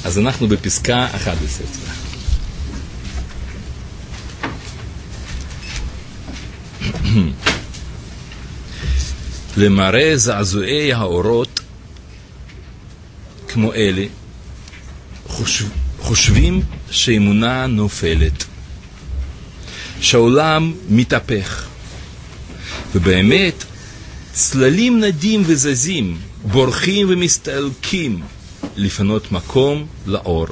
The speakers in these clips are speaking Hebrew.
אז אנחנו בפסקה 11. למראה זעזועי האורות כמו אלה, חושבים שאמונה נופלת, שהעולם מתהפך, ובאמת צללים נדים וזזים, בורחים ומסתלקים לפנות מקום לאור.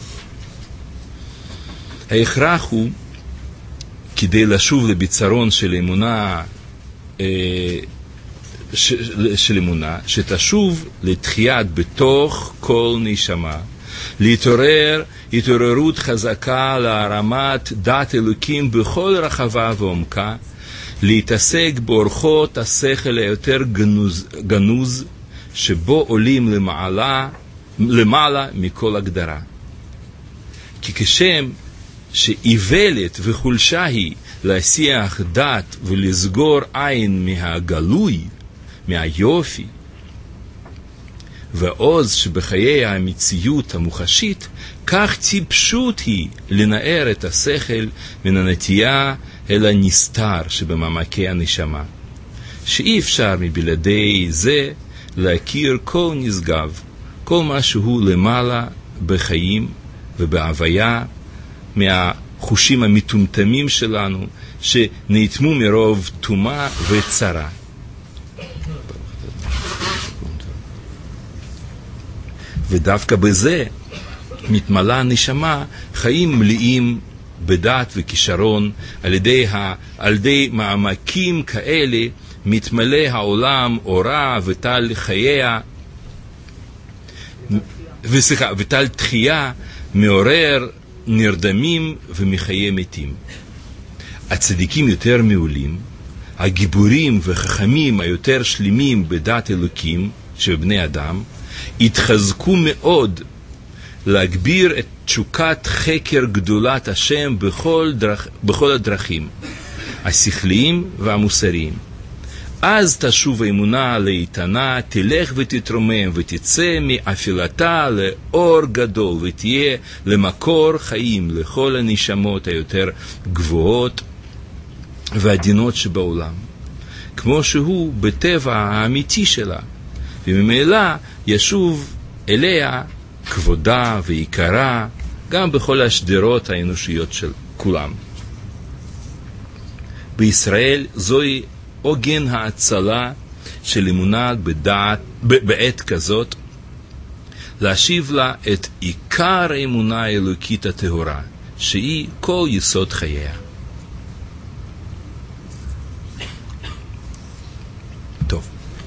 ההכרח הוא, כדי לשוב לביצרון של אמונה, שתשוב לתחיית בתוך כל נשמה, להתעורר התעוררות חזקה להרמת דת אלוקים בכל רחבה ועומקה, להתעסק באורחות השכל היותר גנוז, שבו עולים למעלה מכל הגדרה. כי כשם שאיוולת וחולשה היא להסיח דת ולסגור עין מהגלוי, מהיופי, ועוז שבחיי המציאות המוחשית, כך טיפשות היא לנער את השכל מן הנטייה אל הנסתר שבמעמקי הנשמה, שאי אפשר מבלעדי זה להכיר כל נשגב, כל מה שהוא למעלה בחיים ובהוויה, מהחושים המטומטמים שלנו שנאטמו מרוב תומה וצרה. ודווקא בזה מתמלאה הנשמה חיים מלאים בדעת וכישרון. על ידי מעמקים כאלה מתמלא העולם אורה וטל חייה וטל תחייה, מעורר נרדמים ומחיי מתים. הצדיקים יותר מעולים, הגיבורים וחכמים היותר שלמים בדעת אלוקים שבבני אדם, התחזקו מאוד להגביר את תשוקת חקר גדולת השם בכל הדרכים, השכליים והמוסריים. אז תשוב האמונה לאיתנה, תלך ותתרומם ותצא מאפילתה לאור גדול, ותהיה למקור חיים לכל הנשמות היותר גבוהות ועדינות שבעולם, כמו שהוא בטבע האמיתי שלה, וממילא ישוב אליה כבודה ויקרה גם בכל השדרות האנושיות של כולם. בישראל זוהי עוגן ההצלה של אמונה בעת כזאת, להשיב לה את עיקר האמונה האלוקית הטהורה, שהיא כל יסוד חייה. טוב.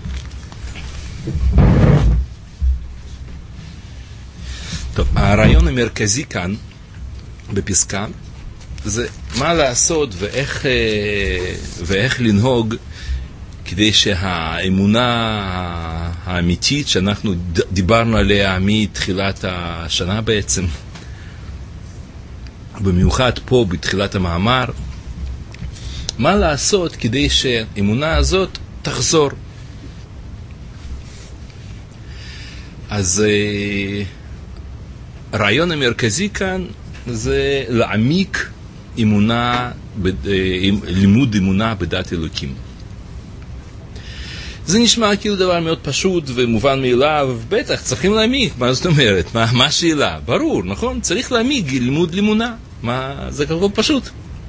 טוב, הרעיון המרכזי כאן בפסקה זה מה לעשות ואיך לנהוג כדי שהאמונה האמיתית שאנחנו דיברנו עליה מתחילת השנה בעצם, במיוחד פה בתחילת המאמר, מה לעשות כדי שהאמונה הזאת תחזור. אז הרעיון המרכזי כאן זה להעמיק לימוד אמונה בדת אלוקים. זה נשמע כאילו דבר מאוד פשוט ומובן מאליו, בטח צריכים להעמיק, מה זאת אומרת? מה השאלה? ברור, נכון? צריך להעמיק לימוד אמונה, זה כל כך פשוט.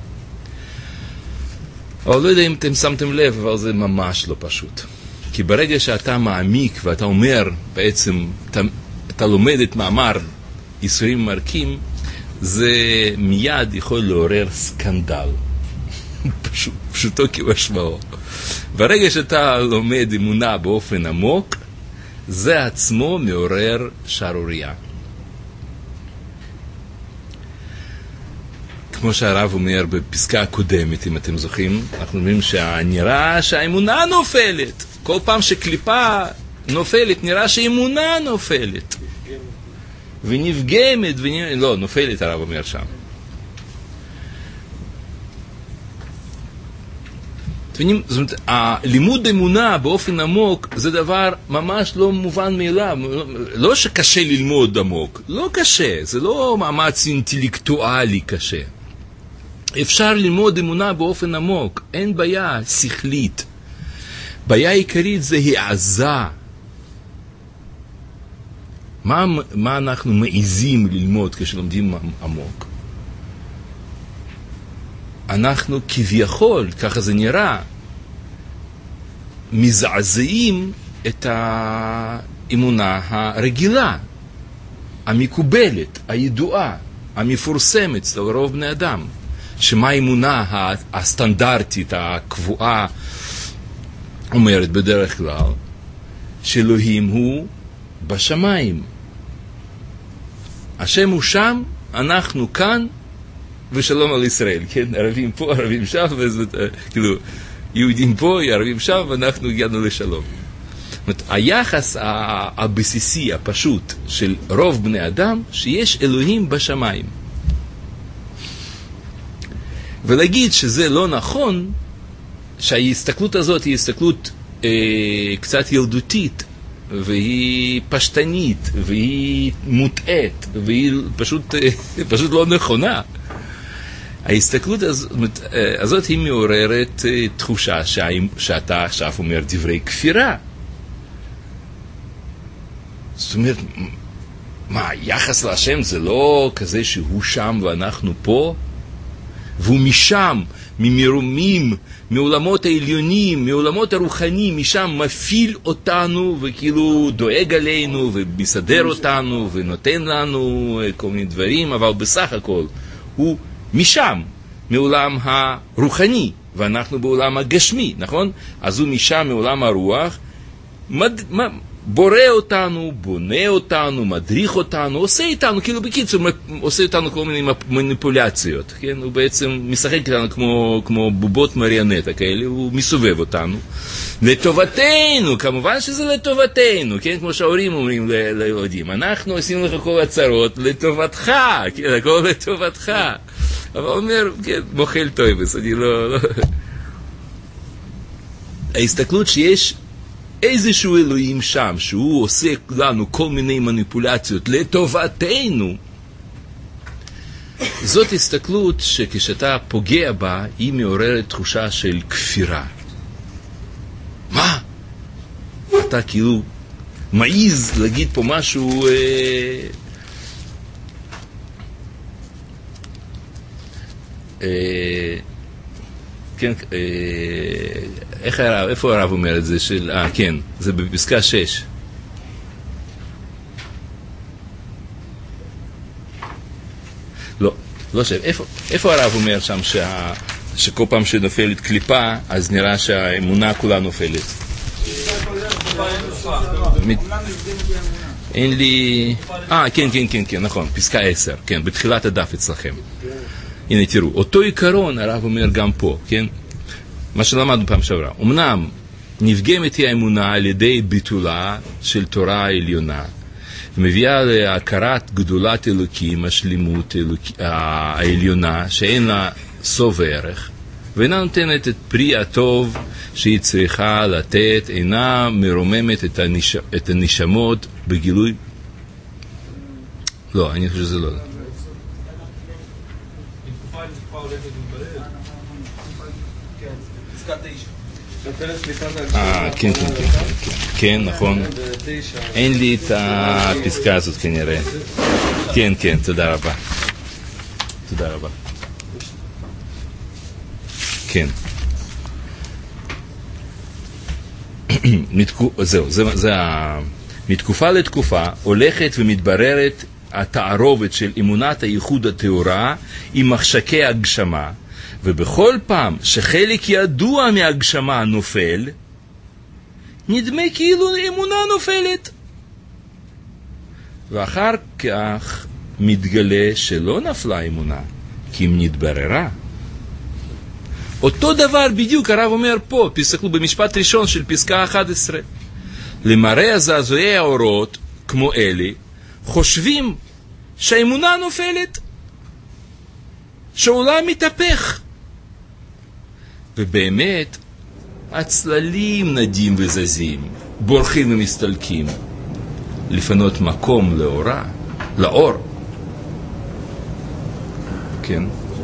אבל לא יודע אם אתם שמתם לב, אבל זה ממש לא פשוט. כי ברגע שאתה מעמיק ואתה אומר, בעצם אתה לומד את מאמר ייסורים מרקים, זה מיד יכול לעורר סקנדל. פשוטו כמשמעו. ברגע שאתה לומד אמונה באופן עמוק, זה עצמו מעורר שערורייה. כמו שהרב אומר בפסקה הקודמת, אם אתם זוכרים, אנחנו אומרים שנראה שהאמונה נופלת. כל פעם שקליפה נופלת, נראה שהאמונה נופלת. ונפגמת, לא, נופלת הרב אומר שם. זאת אומרת, הלימוד אמונה באופן עמוק זה דבר ממש לא מובן מאליו. לא שקשה ללמוד עמוק, לא קשה, זה לא מאמץ אינטלקטואלי קשה. אפשר ללמוד אמונה באופן עמוק, אין בעיה שכלית. בעיה עיקרית זה העזה. מה אנחנו מעיזים ללמוד כשלומדים עמוק? אנחנו כביכול, ככה זה נראה, מזעזעים את האמונה הרגילה, המקובלת, הידועה, המפורסמת אצל רוב בני אדם. שמה האמונה הסטנדרטית, הקבועה, אומרת בדרך כלל, שאלוהים הוא בשמיים. השם הוא שם, אנחנו כאן, ושלום על ישראל, כן? ערבים פה, ערבים שם, כאילו, יהודים פה, ערבים שם, ואנחנו הגענו לשלום. זאת אומרת, היחס הבסיסי, הפשוט, של רוב בני אדם, שיש אלוהים בשמיים. ולהגיד שזה לא נכון, שההסתכלות הזאת היא הסתכלות קצת ילדותית, והיא פשטנית, והיא מוטעת, והיא פשוט לא נכונה. ההסתכלות הזאת היא מעוררת תחושה שאתה עכשיו אומר דברי כפירה. זאת אומרת, מה, יחס להשם זה לא כזה שהוא שם ואנחנו פה? והוא משם, ממרומים, מעולמות העליונים, מעולמות הרוחניים, משם מפעיל אותנו וכאילו דואג עלינו ומסדר אותנו ונותן לנו כל מיני דברים, אבל בסך הכל הוא משם, מעולם הרוחני, ואנחנו בעולם הגשמי, נכון? אז הוא משם, מעולם הרוח, בורא אותנו, בונה אותנו, מדריך אותנו, עושה איתנו, כאילו בקיצור, עושה איתנו כל מיני מניפולציות, כן? הוא בעצם משחק איתנו כמו בובות מריונטה כאלה, הוא מסובב אותנו. לטובתנו, כמובן שזה לטובתנו, כן? כמו שההורים אומרים לילדים, אנחנו עושים לך כל הצרות לטובתך, כן? הכל לטובתך. אבל הוא אומר, כן, מוכל טויבס, אני לא... ההסתכלות שיש איזשהו אלוהים שם, שהוא עושה לנו כל מיני מניפולציות לטובתנו, זאת הסתכלות שכשאתה פוגע בה, היא מעוררת תחושה של כפירה. מה? אתה כאילו מעיז להגיד פה משהו... כן, איפה הרב אומר את זה? כן, זה בפסקה 6. לא שם, איפה הרב אומר שם שכל פעם שנופלת קליפה, אז נראה שהאמונה כולה נופלת? אין לי... כן, נכון, פסקה 10, כן, בתחילת הדף אצלכם. הנה תראו, אותו עיקרון הרב אומר גם פה, כן? מה שלמדנו פעם שעברה. אמנם נפגמת היא האמונה על ידי ביטולה של תורה העליונה, ומביאה להכרת גדולת אלוקים, השלימות העליונה, שאין לה סוף וערך, ואינה נותנת את פרי הטוב שהיא צריכה לתת, אינה מרוממת את הנשמות בגילוי. לא, אני חושב שזה לא. כן, נכון. אין לי את הפסקה הזאת כנראה. כן, תודה רבה. כן. זהו, זה מתקופה לתקופה הולכת ומתבררת התערובת של אמונת הייחוד התאורה עם מחשקי הגשמה, ובכל פעם שחלק ידוע מהגשמה נופל, נדמה כאילו אמונה נופלת. ואחר כך מתגלה שלא נפלה אמונה, כי אם נתבררה. אותו דבר בדיוק הרב אומר פה, תסתכלו במשפט ראשון של פסקה 11. למראה הזעזועי האורות, כמו אלה, חושבים שהאמונה נופלת, שהעולם מתהפך. ובאמת, הצללים נדים וזזים, בורחים ומסתלקים, לפנות מקום לאור. כן.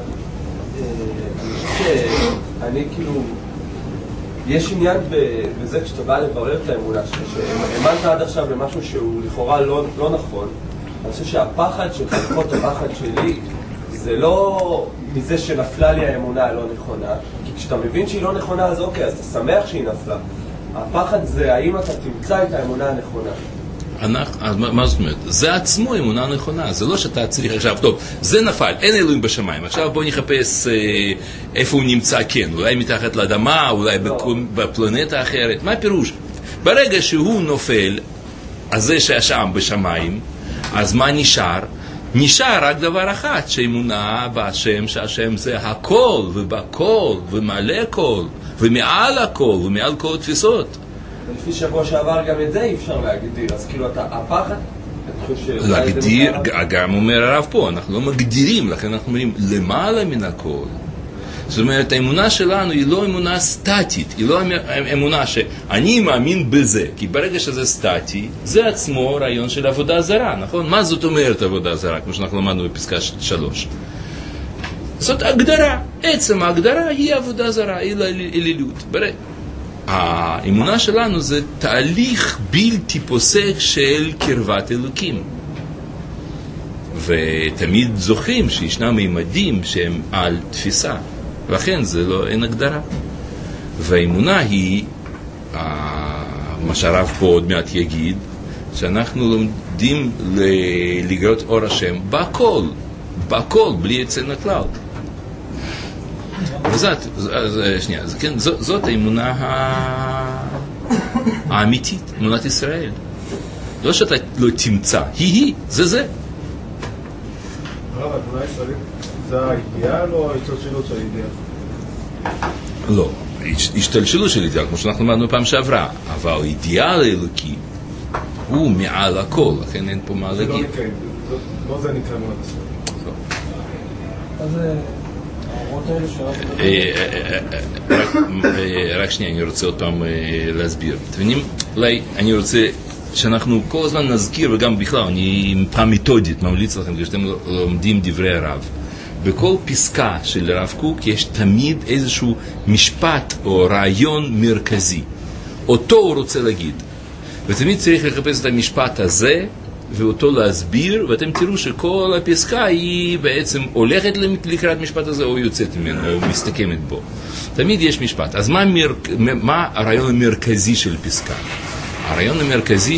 אני כאילו, יש עניין בזה כשאתה בא לברר את האמונה שלך, שהאמנת עד עכשיו במשהו שהוא לכאורה לא נכון. אני חושב שהפחד שלך, לפחות הפחד שלי, זה לא מזה שנפלה לי האמונה הלא נכונה, כי כשאתה מבין שהיא לא נכונה אז אוקיי, אז אתה שמח שהיא נפלה. הפחד זה האם אתה תמצא את האמונה הנכונה. מה זאת אומרת? זה עצמו אמונה נכונה, זה לא שאתה צריך עכשיו, טוב, זה נפל, אין אלוהים בשמיים, עכשיו בוא נחפש איפה הוא נמצא, כן, אולי מתחת לאדמה, אולי בפלנטה אחרת, מה הפירוש? ברגע שהוא נופל, אז זה שהשם בשמיים, אז מה נשאר? נשאר רק דבר אחד, שאמונה בהשם, שהשם זה הכל ובכל ומעלה כל ומעל הכל ומעל כל התפיסות. לפי שבוע שעבר גם את זה אי אפשר להגדיר, אז כאילו אתה הפחד? להגדיר, גם אומר הרב פה, אנחנו לא מגדירים, לכן אנחנו אומרים למעלה מן הכל. זאת אומרת, האמונה שלנו היא לא אמונה סטטית, היא לא אמונה שאני מאמין בזה, כי ברגע שזה סטטי, זה עצמו רעיון של עבודה זרה, נכון? מה זאת אומרת עבודה זרה, כמו שאנחנו למדנו בפסקה 3? זאת הגדרה, עצם ההגדרה היא עבודה זרה, היא אלילות. האמונה שלנו זה תהליך בלתי פוסק של קרבת אלוקים. ותמיד זוכרים שישנם מימדים שהם על תפיסה. לכן זה לא, אין הגדרה. והאמונה היא, מה שהרב פה עוד מעט יגיד, שאנחנו לומדים לגלות אור השם בכל, בלי יוצא מן הכלל. זאת האמונה האמיתית, אמונת ישראל. לא שאתה לא תמצא, זה. הרב, האמונה הישראלית זה האידיאל או ההשתלשלות של האידיאל? לא, השתלשלות של אידיאל, כמו שאנחנו למדנו פעם שעברה, אבל האידיאל האלוקי הוא מעל הכל, לכן אין פה מה להגיד. לא זה נקרא אמונת ישראל. רק שנייה, אני רוצה עוד פעם להסביר. אתם מבינים? אולי אני רוצה שאנחנו כל הזמן נזכיר, וגם בכלל, אני פעם מתודית ממליץ לכם, כשאתם לומדים דברי הרב. בכל פסקה של הרב קוק יש תמיד איזשהו משפט או רעיון מרכזי. אותו הוא רוצה להגיד. ותמיד צריך לחפש את המשפט הזה, ואותו להסביר, ואתם תראו שכל הפסקה היא בעצם הולכת לקראת משפט הזה, או יוצאת ממנו, או מסתכמת בו. תמיד יש משפט. אז מה הרעיון המרכזי של פסקה? הרעיון המרכזי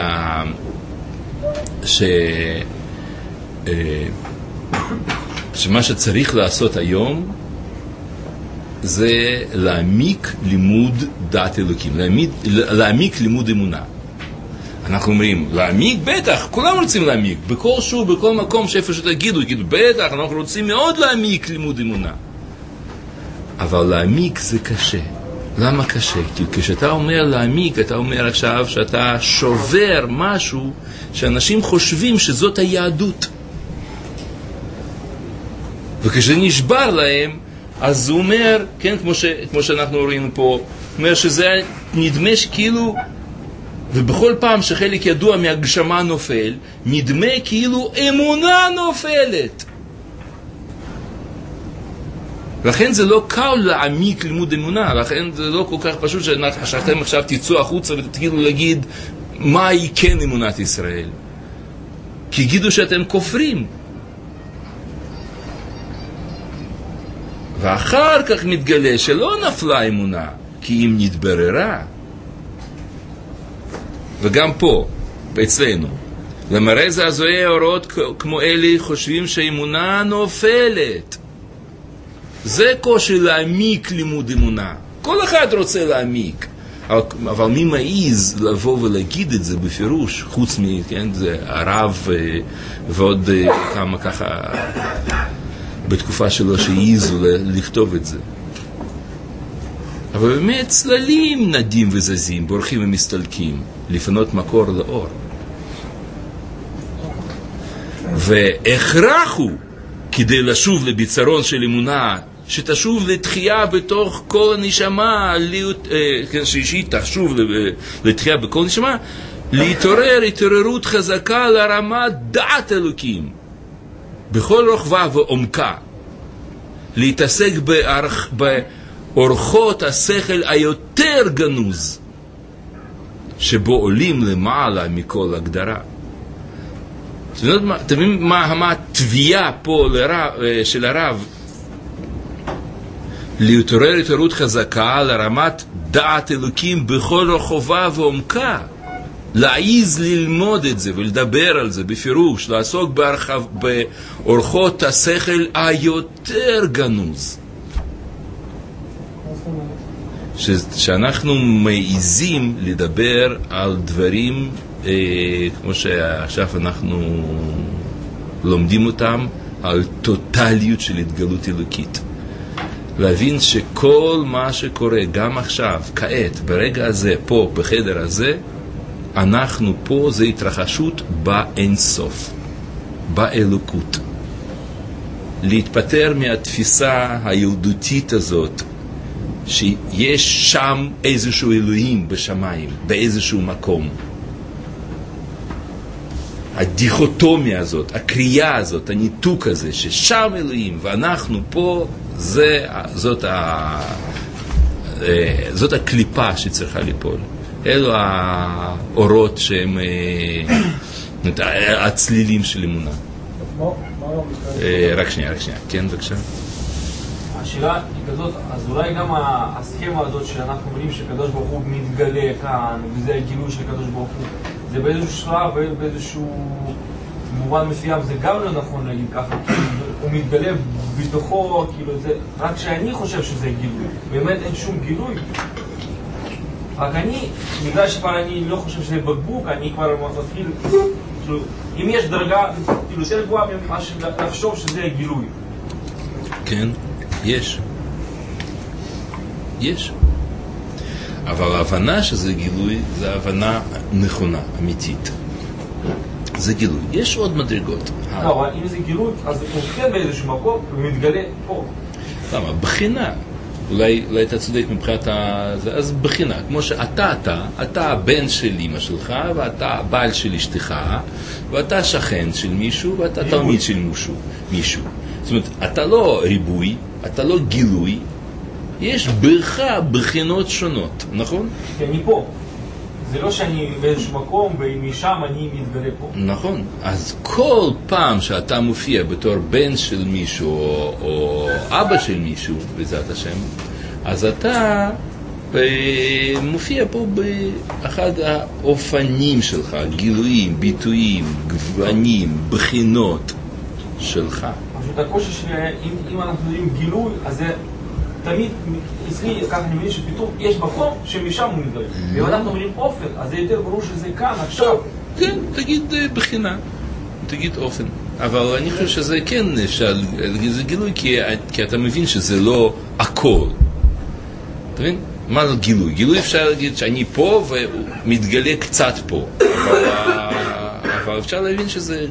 שמה שצריך לעשות היום זה להעמיק לימוד דת אלוקים, להעמיק לימוד אמונה. אנחנו אומרים, להעמיק? בטח, כולם רוצים להעמיק. בכל שוב, בכל מקום שאיפה שתגידו, בטח, אנחנו רוצים מאוד להעמיק לימוד אמונה. אבל להעמיק זה קשה. למה קשה? כי כשאתה אומר להעמיק, אתה אומר עכשיו שאתה שובר משהו שאנשים חושבים שזאת היהדות. וכשזה נשבר להם, אז הוא אומר, כן, כמו שאנחנו רואים פה, אומר שזה נדמה שכאילו, ובכל פעם שחלק ידוע מהגשמה נופל, נדמה כאילו אמונה נופלת. לכן זה לא קל להעמיק לימוד אמונה, לכן זה לא כל כך פשוט שאתם עכשיו תצאו החוצה ותתחילו להגיד מהי כן אמונת ישראל. כי יגידו שאתם כופרים. ואחר כך מתגלה שלא נפלה אמונה, כי אם נתבררה. וגם פה, אצלנו, למראה זעזועי האורות כמו אלה חושבים שהאמונה נופלת. זה קושי להעמיק לימוד אמונה. כל אחד רוצה להעמיק. אבל מי מעיז לבוא ולהגיד את זה בפירוש, חוץ כן, זה הרב ועוד כמה ככה בתקופה שלו שהעיזו לכתוב את זה. אבל באמת צללים נדים וזזים, בורחים ומסתלקים, לפנות מקור לאור. והכרחו כדי לשוב לביצרון של אמונה שתשוב לתחייה בתוך כל הנשמה, שהיא תשוב לתחייה בכל נשמה, להתעורר התעוררות חזקה לרמת דעת אלוקים בכל רוחבה ועומקה, להתעסק באורחות השכל היותר גנוז שבו עולים למעלה מכל הגדרה. אתם מבינים מה התביעה פה של הרב? להתעורר התעוררות חזקה לרמת דעת אלוקים בכל רוחבה ועומקה, להעיז ללמוד את זה ולדבר על זה בפירוש, לעסוק באורחות השכל היותר גנוז, שאנחנו מעיזים לדבר על דברים כמו שעכשיו אנחנו לומדים אותם, על טוטליות של התגלות אלוקית. להבין שכל מה שקורה גם עכשיו, כעת, ברגע הזה, פה, בחדר הזה, אנחנו פה, זה התרחשות באינסוף, באלוקות. להתפטר מהתפיסה הילדותית הזאת, שיש שם איזשהו אלוהים בשמיים, באיזשהו מקום. הדיכוטומיה הזאת, הקריאה הזאת, הניתוק הזה, ששם אלוהים ואנחנו פה, זאת הקליפה שצריכה ליפול. אלו האורות שהם הצלילים של אמונה. רק שנייה. כן, בבקשה. השאלה היא כזאת, אז אולי גם הסכמה הזאת שאנחנו אומרים שקדוש ברוך הוא מתגלה כאן, וזה הגילוי של קדוש ברוך הוא, זה באיזשהו שלב, באיזשהו מובן מסוים, זה גם לא נכון להגיד ככה, כי הוא מתגלה בתוכו, כאילו זה, רק שאני חושב שזה גילוי, באמת אין שום גילוי. רק אני, בגלל שכבר אני לא חושב שזה בקבוק, אני כבר מתחיל, כאילו, אם יש דרגה, כאילו, יותר גבוהה ממה לחשוב שזה גילוי. כן, יש. אבל ההבנה שזה גילוי, זה הבנה נכונה, אמיתית. זה גילוי. יש עוד מדרגות. לא, אבל אם זה גילוי, אז הוא מופיע באיזשהו מקום, הוא מתגלה פה. למה? בחינה. אולי אתה צודק מבחינת זה, אז בחינה. כמו אתה הבן של אמא שלך, ואתה הבעל של אשתך, ואתה שכן של מישהו, ואתה תלמיד של מישהו. זאת אומרת, אתה לא ריבוי, אתה לא גילוי, יש בך בחינות שונות, נכון? כי אני פה. זה לא שאני באיזשהו מקום, ומשם אני מתגלה פה. נכון. אז כל פעם שאתה מופיע בתור בן של מישהו, או אבא של מישהו, בעזרת השם, אז אתה מופיע פה באחד האופנים שלך, גילויים, ביטויים, גוונים, בחינות שלך. פשוט הקושי שלי, אם אנחנו יודעים גילוי, אז זה תמיד, אצלי, ככה אני מבין שפתאום יש מקום שמשם הוא מתגלה. ואם אנחנו אומרים אופן, אז זה יותר ברור שזה כאן, עכשיו. כן, תגיד בחינה, תגיד אופן. אבל אני חושב שזה כן אפשר להגיד, זה גילוי, כי אתה מבין שזה לא הכל. אתה מבין? מה זה גילוי? גילוי אפשר להגיד שאני פה ומתגלה קצת פה. אבל אפשר להבין שזה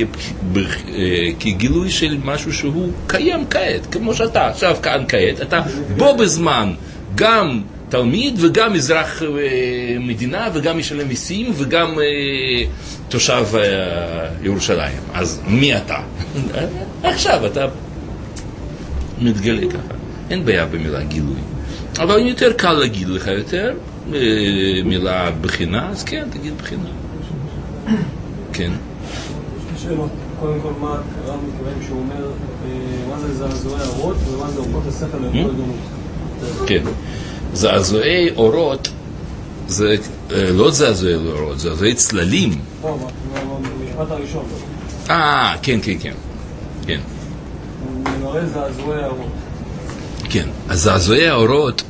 כגילוי של משהו שהוא קיים כעת, כמו שאתה עכשיו כאן כעת, אתה בו בזמן גם תלמיד וגם אזרח מדינה וגם משלם מיסים וגם תושב ירושלים. אז מי אתה? עכשיו אתה מתגלה ככה. אין בעיה במילה גילוי. אבל אם יותר קל להגיד לך יותר מילה בחינה, אז כן, תגיד בחינה. כן. שאלות. קודם כל, מה הרב מתכוון שהוא אומר, מה זה זעזועי אורות ומה זה אורחות השכל היותר גנוז? כן. זעזועי אורות זה לא זעזועי אורות, זה זעזועי צללים. לא, במשפט הראשון. כן. הוא מראה זעזועי האורות. כן. אז זעזועי האורות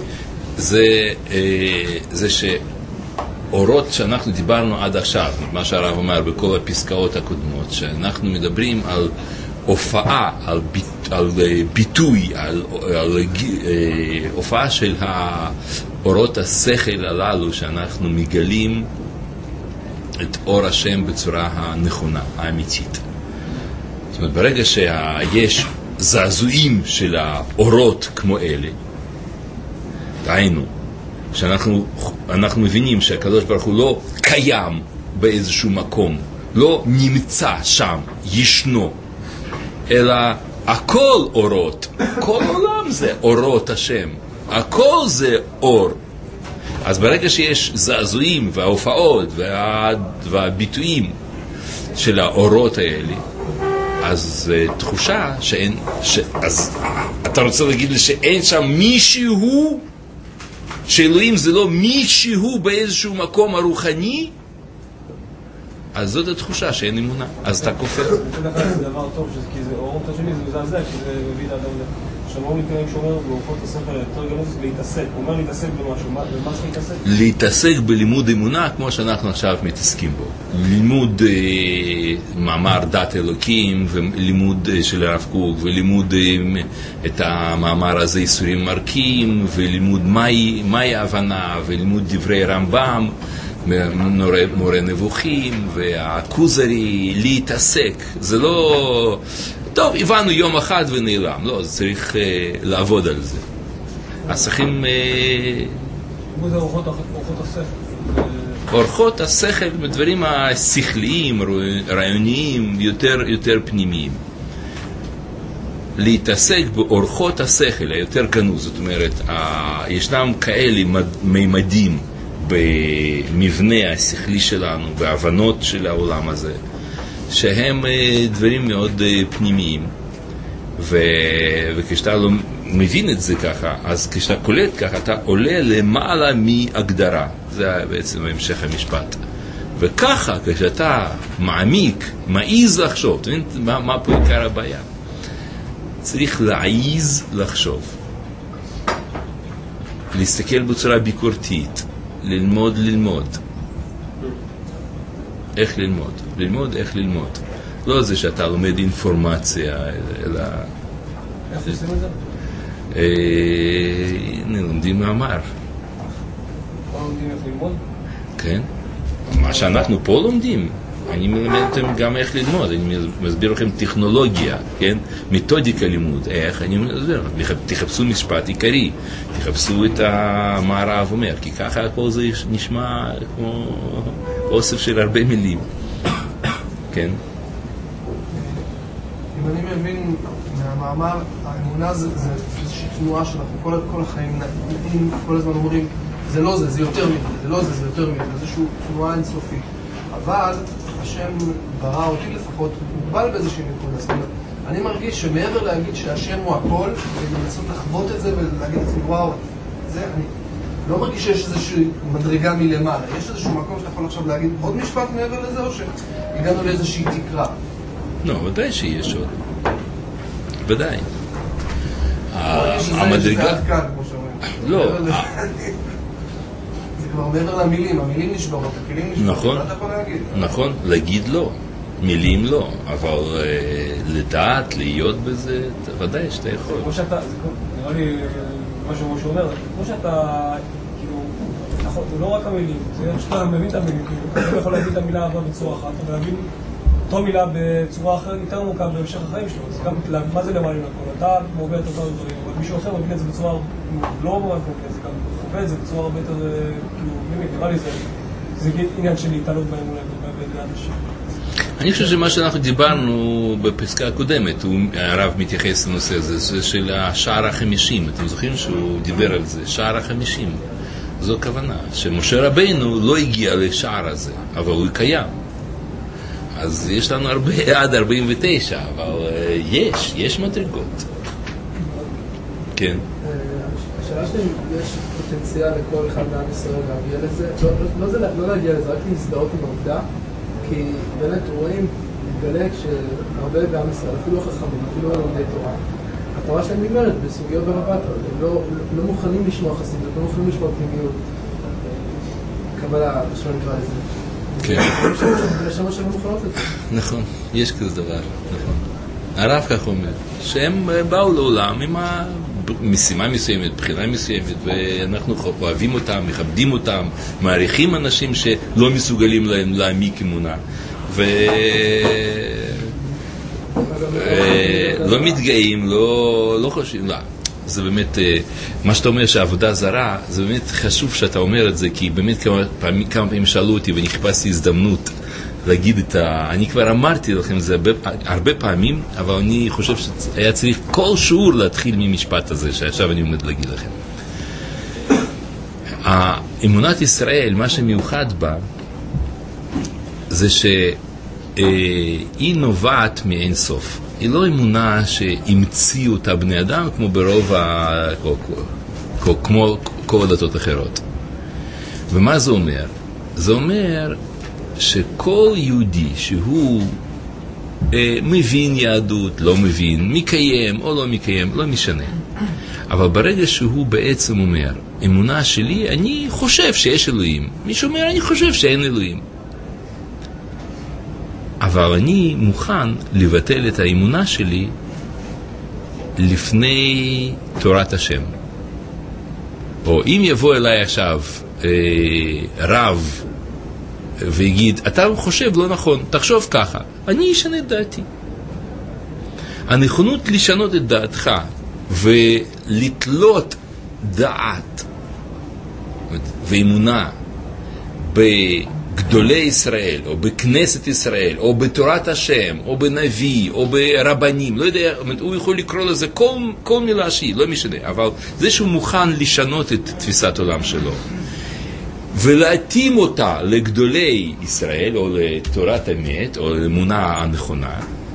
זה אורות שאנחנו דיברנו עד עכשיו, מה שהרב אומר בכל הפסקאות הקודמות, שאנחנו מדברים על הופעה, על ביטוי, על הופעה של האורות השכל הללו, שאנחנו מגלים את אור השם בצורה הנכונה, האמיתית. זאת אומרת, ברגע שיש זעזועים של האורות כמו אלה, דהיינו, שאנחנו מבינים שהקדוש ברוך הוא לא קיים באיזשהו מקום, לא נמצא שם, ישנו, אלא הכל אורות, כל עולם זה אורות השם, הכל זה אור. אז ברגע שיש זעזועים וההופעות והביטויים של האורות האלה, אז תחושה שאין, אז אתה רוצה להגיד לי שאין שם מישהו, שאלוהים זה לא מישהו באיזשהו מקום הרוחני, אז זאת התחושה שאין אמונה, אז אתה כופר. זה דבר טוב, כי זה אורות השני, זה מזעזע, כי זה מביא לאדם שמור מתכוון שאומר באורחות הספר יותר גמות להתעסק, הוא אומר להתעסק במשהו, ומה צריך להתעסק? להתעסק בלימוד אמונה כמו שאנחנו עכשיו מתעסקים בו, לימוד מאמר דת אלוקים ולימוד של הרב קוק ולימוד את המאמר הזה איסורים מרקים ולימוד מהי ההבנה ולימוד דברי רמב"ם מורה נבוכים והכוזרי, להתעסק, זה לא טוב, הבנו יום אחד ונעלם, לא, זה צריך לעבוד על זה. אז צריכים זה אורחות השכל, אורחות השכל, דברים השכליים, רעיוניים, יותר פנימיים. להתעסק באורחות השכל, היותר כנוז, זאת אומרת, ישנם כאלה מימדים במבנה השכלי שלנו, בהבנות של העולם הזה, שהם דברים מאוד פנימיים, וכשאתה לא מבין את זה ככה, אז כשאתה קולט ככה, אתה עולה למעלה מהגדרה. זה בעצם המשך המשפט. וככה, כשאתה מעמיק, מעיז לחשוב, מה פה עיקר הבעיה? צריך להעיז לחשוב, להסתכל בצורה ביקורתית, ללמוד. איך ללמוד? ללמוד איך ללמוד. לא זה שאתה לומד אינפורמציה, אלא... איך עושים את זה? לומדים מאמר. מה לומדים איך ללמוד? כן. מה שאנחנו פה לומדים, אני מלמד אתם גם איך ללמוד, אני מסביר לכם טכנולוגיה, כן? מתודיקה לימוד, איך, אני מסביר, תחפשו משפט עיקרי, תחפשו את מה הרב אומר, כי ככה הכל זה נשמע כמו אוסף של הרבה מילים, כן? אם אני מבין מהמאמר, האמונה זה איזושהי תנועה שאנחנו כל החיים נעים, כל הזמן אומרים, זה לא זה, זה יותר מזה, זה לא זה, זה יותר מזה, זה איזושהי תנועה אינסופית. אבל השם ברא אותי לפחות, מוגבל באיזושהי נקודה. זאת אומרת, אני מרגיש שמעבר להגיד שהשם הוא הכל, ולנסות לחוות את זה ולהגיד את זה, וואו, זה אני לא מרגיש שיש איזושהי מדרגה מלמעלה. יש איזשהו מקום שאתה יכול עכשיו להגיד עוד משפט מעבר לזה, או שהגענו לאיזושהי תקרה? לא, ודאי שיש עוד. ודאי. המדרגה... זה עד כאן, כמו שאומרים. לא. זה כבר מעבר למילים, המילים נשברות, הכלים נשברות. נכון. מה אתה יכול להגיד? נכון, להגיד לא. מילים לא, אבל לדעת, להיות בזה, ודאי שאתה יכול. כמו שאתה, נראה לי מה שהוא אומר, כמו שאתה, כאילו, נכון, זה לא רק המילים, זה שאתה מבין את המילים, כאילו, אתה יכול להגיד את המילה הבאה בצורה אחת, אבל להבין אותו מילה בצורה אחרת יותר מורכב בהמשך החיים שלו, אז גם, מה זה למעלה לכל? אתה מוביל את אותם דברים, אבל מישהו אחר מוביל את זה בצורה לא ממש קומפלקס, גם חווה את זה בצורה הרבה יותר, כאילו, נראה לי זה עניין של להתעלות באמונה ובדעת השם. אני חושב שמה שאנחנו דיברנו בפסקה הקודמת, הרב מתייחס לנושא הזה, זה של השער ה-50. אתם זוכרים שהוא דיבר על זה, שער ה-50. זו הכוונה, שמשה רבינו לא הגיע לשער הזה, אבל הוא קיים. אז יש לנו הרבה עד 49, אבל יש מדרגות. כן. השאלה שלי, יש פוטנציאל לכל אחד מעם ישראל להגיע לזה? לא להגיע לזה, רק להזדהות עם העובדה. כי באמת רואים, מתגלה כשהרבה בעם ישראל, אפילו חכמים, אפילו לומדי תורה, התורה שלהם נגמרת בסוגיות ברבת, הם לא מוכנים לשמוע חסידות, לא מוכנים לשמוע פנימיות, קבלה, שלא נקרא לזה. כן. יש שם שלא מוכנות לזה. נכון, יש כזה דבר, נכון. הרב כך אומר, שהם באו לעולם עם משימה מסוימת, בחינה מסוימת, ואנחנו אוהבים אותם, מכבדים אותם, מעריכים אנשים שלא מסוגלים להם להעמיק אמונה. לא מתגאים, לא חושבים, לא. זה באמת, מה שאתה אומר שהעבודה זרה, זה באמת חשוב שאתה אומר את זה, כי באמת כמה פעמים שאלו אותי ואני חיפשתי הזדמנות להגיד אני כבר אמרתי לכם זה הרבה פעמים, אבל אני חושב שהיה צריך כל שיעור להתחיל ממשפט הזה, שעכשיו אני עומד להגיד לכם. אמונת ישראל, מה שמיוחד בה, זה שהיא נובעת מאין סוף. היא לא אמונה שהמציאו אותה בני אדם כמו ברוב כמו כל הדתות אחרות. ומה זה אומר? זה אומר שכל יהודי שהוא מבין יהדות, לא מבין, מקיים או לא מקיים, לא משנה. אבל ברגע שהוא בעצם אומר, אמונה שלי, אני חושב שיש אלוהים. מישהו אומר, אני חושב שאין אלוהים. אבל אני מוכן לבטל את האמונה שלי לפני תורת השם. או אם יבוא אליי עכשיו רב ויגיד, אתה חושב לא נכון, תחשוב ככה, אני אשנה את דעתי. הנכונות לשנות את דעתך ולתלות דעת ואמונה בגדולי ישראל, או בכנסת ישראל, או בתורת השם, או בנביא, או ברבנים, לא יודע, הוא יכול לקרוא לזה כל מילה שהיא, לא משנה, אבל זה שהוא מוכן לשנות את תפיסת עולם שלו, ולהתאים אותה לגדולי ישראל, או לתורת אמת, או לאמונה הנכונה,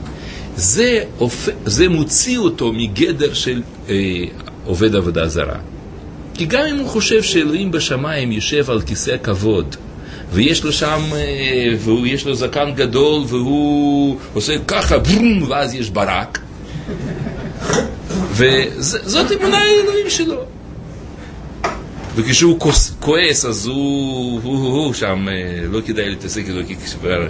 זה מוציא אותו מגדר של עובד עבודה זרה. כי גם אם הוא חושב שאלוהים בשמיים יושב על כיסא כבוד, ויש לו שם, ויש לו זקן גדול, והוא עושה ככה, ברום, ואז יש ברק, וזאת אמונה האלוהים שלו. וכשהוא כועס, אז הוא שם, לא כדאי להתעסק איתו, כי כבר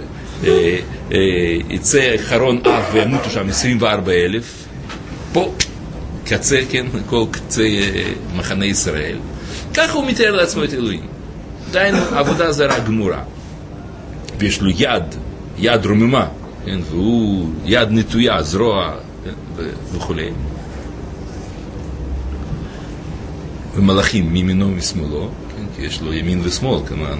יצא חרון אף וימותו שם 24,000, פה קצה, כן, כל קצה מחנה ישראל. ככה הוא מתאר לעצמו את אלוהים. עדיין עבודה זרה גמורה. ויש לו יד רוממה, כן, והוא יד נטויה, זרוע וכו'. ומלאכים מימינו ומשמאלו, כן, כי יש לו ימין ושמאל, כמובן.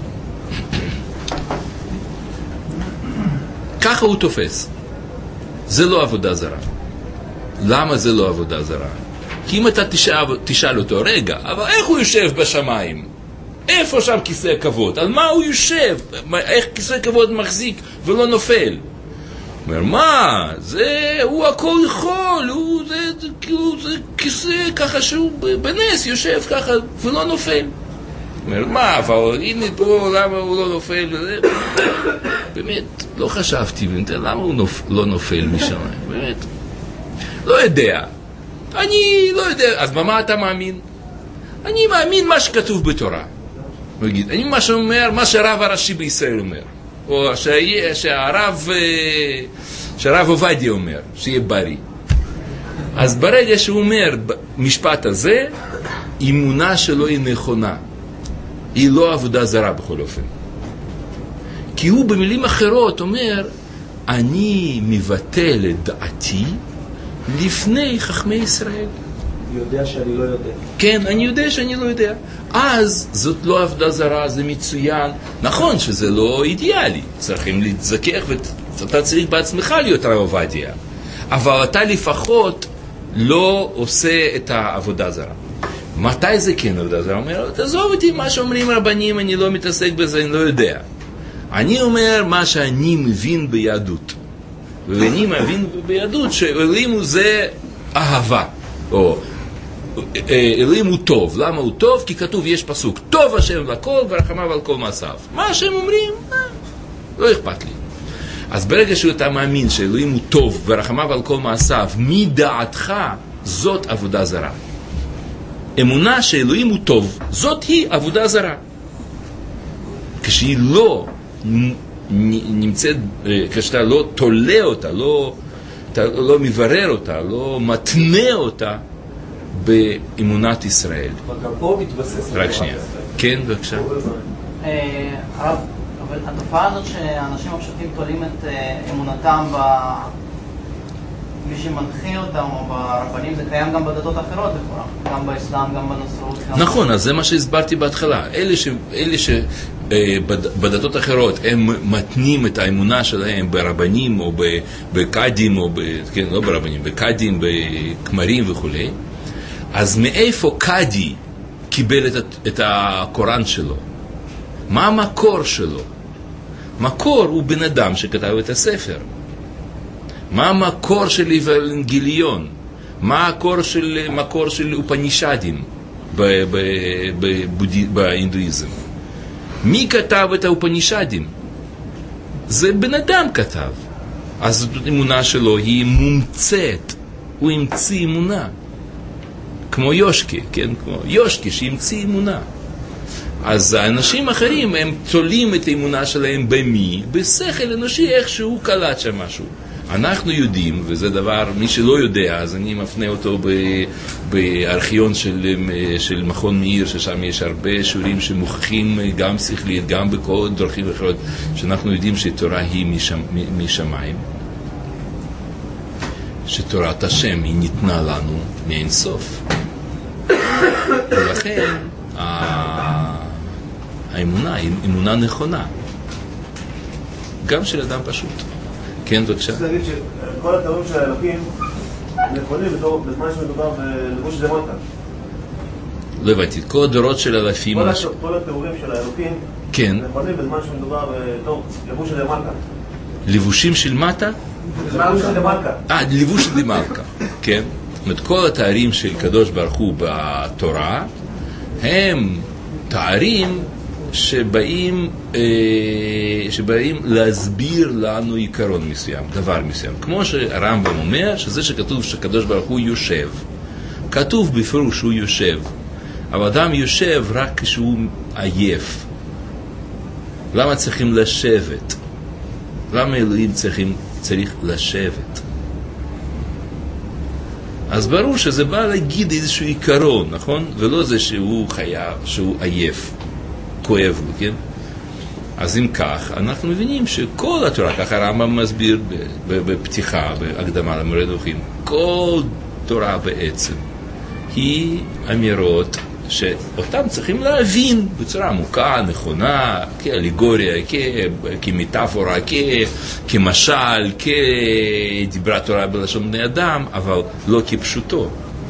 ככה הוא תופס. זה לא עבודה זרה. למה זה לא עבודה זרה? כי אם אתה תשאל אותו, רגע, אבל איך הוא יושב בשמיים? איפה שם כיסא כבוד? על מה הוא יושב? איך כיסא כבוד מחזיק ולא נופל? הוא אומר, מה? הוא הכל יכול, זה כיסא ככה שהוא בנס יושב ככה ולא נופל. הוא אומר, מה? אבל הנה פה, למה הוא לא נופל? באמת, לא חשבתי, למה הוא לא נופל משם? באמת. לא יודע. אני לא יודע. אז מה אתה מאמין? אני מאמין מה שכתוב בתורה. הוא יגיד, אני מה שאומר, מה שהרב הראשי בישראל אומר. או שהרב עובדיה אומר, שיהיה בריא. אז ברגע שהוא אומר משפט הזה, אמונה שלו היא נכונה. היא לא עבודה זרה בכל אופן. כי הוא במילים אחרות אומר, אני מבטל את דעתי לפני חכמי ישראל. אני יודע שאני לא יודע. כן, אני יודע שאני לא יודע. אז זאת לא עבודה זרה, זה מצוין. נכון שזה לא אידיאלי. צריכים להתזכך ואתה צריך בעצמך להיות הרב עובדיה. אבל אתה לפחות לא עושה את העבודה זרה. מתי זה כן עבודה זרה? הוא אומר, תעזוב אותי מה שאומרים רבנים, אני לא מתעסק בזה, אני לא יודע. אני אומר מה שאני מבין ביהדות. ואני מבין ביהדות שאלוהים זה אהבה. או אלוהים הוא טוב. למה הוא טוב? כי כתוב יש פסוק טוב השם לכל ורחמיו על כל מעשיו. מה השם אומרים? לא אכפת לי. אז ברגע שאתה מאמין שאלוהים הוא טוב ורחמיו על כל מעשיו, מדעתך זאת עבודה זרה. אמונה שאלוהים הוא טוב, זאת היא עבודה זרה. כשהיא לא נמצאת, כשאתה לא תולה אותה, לא מברר אותה, לא מתנה אותה באמונת ישראל. אבל גם פה מתבסס. רק שנייה. כן, בבקשה. הרב, אבל התופעה הזאת שאנשים הפשוטים תולים את אמונתם מי שמנחה אותם, או ברבנים, זה קיים גם בדתות אחרות לכאורה, גם באסלאם, גם בנצרות. נכון, אז זה מה שהסברתי בהתחלה. אלה שבדתות אחרות הם מתנים את האמונה שלהם ברבנים או בקאדים, או כן, לא ברבנים, בקאדים, בכמרים וכו'. אז מאיפה קאדי קיבל את הקוראן שלו? מה המקור שלו? מקור הוא בן אדם שכתב את הספר. מה המקור של אבנגליון? מה המקור של אופנישדים בהינדואיזם? מי כתב את האופנישדים? זה בן אדם כתב. אז האמונה שלו היא מומצאת. הוא המציא אמונה. כמו יושקי, כן? כמו יושקי שהמציא אמונה. אז האנשים אחרים הם תולים את האמונה שלהם במי? בשכל אנושי, איכשהו קלט שם משהו. אנחנו יודעים, וזה דבר, מי שלא יודע, אז אני מפנה אותו בארכיון של מכון מאיר, ששם יש הרבה שיעורים שמוכחים גם שכלית, גם בכל דרכים אחרות, שאנחנו יודעים שתורה היא משמיים. שתורת השם היא ניתנה לנו מאין סוף. ולכן האמונה היא אמונה נכונה, גם של אדם פשוט. כן, בבקשה. אני רוצה להגיד שכל התיאורים של האלוקים נכונים בזמן שמדובר בלבוש דמלכה. לא הבנתי, כל הדורות של אלפים... כל התיאורים של האלוקים נכונים בזמן שמדובר בלבוש דמלכה. לבושים של מטה? לבוש של דמלכה. לבוש של דמלכה, כן. זאת אומרת, כל התארים של קדוש ברוך הוא בתורה הם תארים שבאים להסביר לנו עיקרון מסוים, דבר מסוים. כמו שהרמב"ם אומר, שזה שכתוב שקדוש ברוך הוא יושב. כתוב בפירוש שהוא יושב. אבל אדם יושב רק כשהוא עייף. למה צריכים לשבת? למה אלוהים צריך לשבת? אז ברור שזה בא להגיד איזשהו עיקרון, נכון? ולא זה שהוא חייב, שהוא עייף. כואב לו, כן? אז אם כך, אנחנו מבינים שכל התורה, ככה הרמב"ם מסביר בפתיחה, בהקדמה למורה נבוכים, כל תורה בעצם היא אמירות שאותם צריכים להבין בצורה עמוקה, נכונה, כאליגוריה, כמטאפורה, כמשל, כדיברה תורה בלשון בני אדם, אבל לא כפשוטו.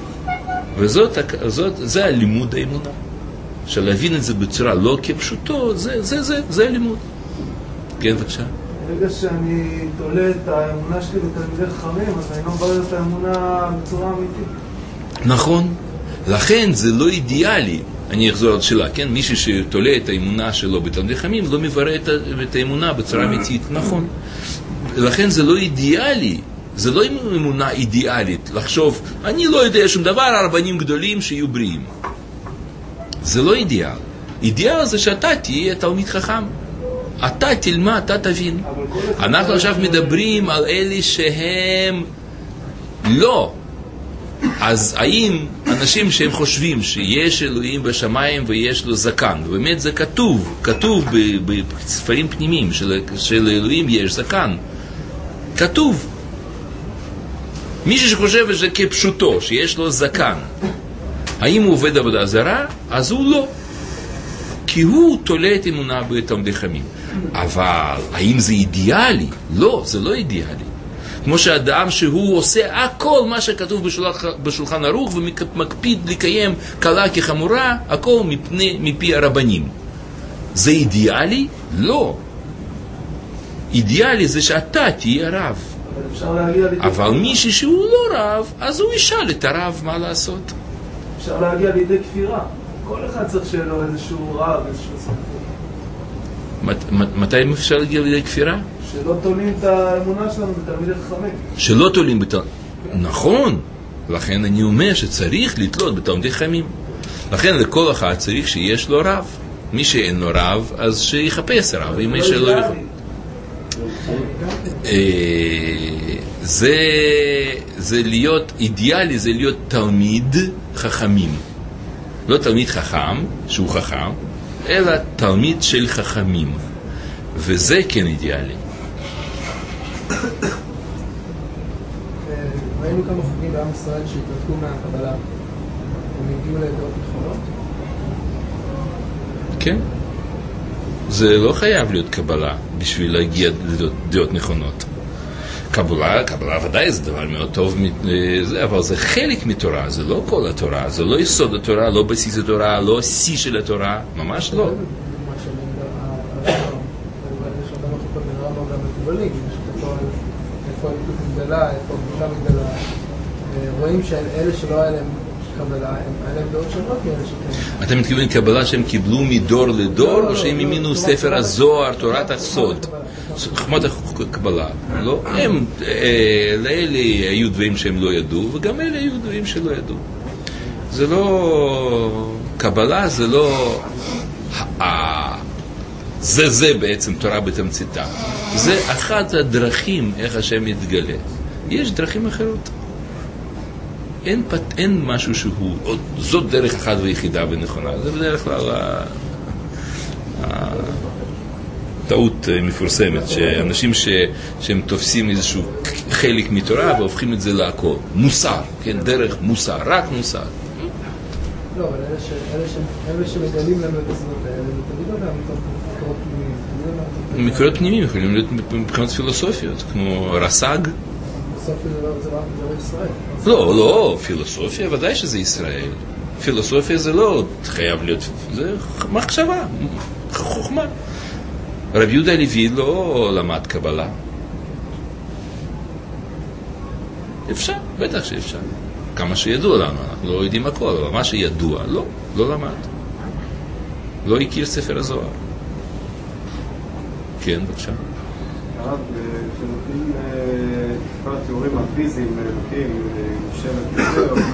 זה הלימוד האמונה. שלהבין את זה בצורה לא כפשוטו, זה הלימוד. כן, בבקשה. ברגע שאני תולה את האמונה שלי בתלמידי חכמים, אז אני לא מברר את האמונה בצורה אמיתית. נכון. לכן זה לא אידיאלי. אני אחזור על שאלה, כן? מישהו שתולה את האמונה שלו בתלמידי חכמים לא מברר את האמונה בצורה אמיתית. נכון. לכן זה לא אידיאלי. זה לא אמונה אידיאלית. לחשוב, אני לא יודע שום דבר, הרבנים גדולים שיהיו בריאים. זה לא אידיאל. אידיאל זה שאתה תהיה תלמיד חכם. אתה תלמד, אתה תבין. אנחנו עכשיו מדברים על אלה שהם לא. אז האם אנשים שהם חושבים שיש אלוהים בשמיים ויש לו זקן, ובאמת זה כתוב בספרים פנימיים של אלוהים יש זקן. כתוב. מישהו שחושב שזה כפשוטו, שיש לו זקן. האם הוא עובד עבודה זרה? אז הוא לא. כי הוא תולה את אמונה בתלמידי חכמים. אבל האם זה אידיאלי? לא, זה לא אידיאלי. כמו שאדם שהוא עושה הכל מה שכתוב בשולחן ערוך ומקפיד לקיים קלה כחמורה, הכל מפי הרבנים. זה אידיאלי? לא. אידיאלי זה שאתה תהיה רב. אבל מישהו שהוא לא רב, אז הוא ישאל את הרב מה לעשות. אפשר להגיע לידי כפירה. כל אחד צריך שיהיה לו איזשהו רב, איזשהו סמכות. מתי אפשר להגיע לידי כפירה? שלא תולים את האמונה שלנו בתלמידי חכמים. שלא תולים נכון. לכן אני אומר שצריך לתלות בתלמידי חכמים. לכן לכל אחד צריך שיש לו רב. מי שאין לו רב, אז שיחפש רב. מי שלא יכול. זה להיות אידיאלי, זה להיות תלמיד חכמים. לא תלמיד חכם, שהוא חכם, אלא תלמיד של חכמים. וזה כן אידיאלי. ראינו כמה חוקים בעם ישראל שהתנתקו מהקבלה, הם הגיעו לדעות נכונות? כן. זה לא חייב להיות קבלה בשביל להגיע לדעות נכונות. קבלה ודאי זה דבר מאוד טוב, אבל זה חלק מתורה, זה לא כל התורה, זה לא יסוד התורה, לא בסיס התורה, לא שיא של התורה, ממש לא. איפה העיתות מתגלה, איפה הקדושה מתגלה. רואים שאלה שלא היה להם קבלה, היה להם דעות שונות מאלה שכן. אתה מתכוון קבלה שהם קיבלו מדור לדור, או שהם האמינו ספר הזוהר, תורת הסוד? חוכמת הקבלה. לא, הם, לאלה היו דברים שהם לא ידעו, וגם אלה היו דברים שלא ידעו. זה לא, קבלה זה לא, זה בעצם תורה בתמציתה. זה אחת הדרכים איך השם יתגלה. יש דרכים אחרות. אין משהו שהוא, זאת דרך אחת ויחידה ונכונה. זה בדרך כלל טעות מפורסמת, שאנשים שהם תופסים איזשהו חלק מתורה והופכים את זה להכל. מוסר, כן, דרך מוסר, רק מוסר. לא, אבל אלה שמגלים להם את הסודות האלה, תמיד לא גם מקורות פנימיים. מקורות פנימיים יכולים להיות מבחינות פילוסופיות, כמו רס"ג. פילוסופיה זה לא ישראל. לא, פילוסופיה ודאי שזה ישראל. פילוסופיה זה לא חייב להיות, זה מחשבה, חוכמה. רב יהודה הלוי לא למד קבלה. אפשר, בטח שאפשר. כמה שידוע לנו, אנחנו לא יודעים הכל, אבל מה שידוע, לא למד. לא הכיר ספר הזוהר. כן, בבקשה. הרב, כשנותנים כל התיאורים הפיזיים, אלוקים, שבט,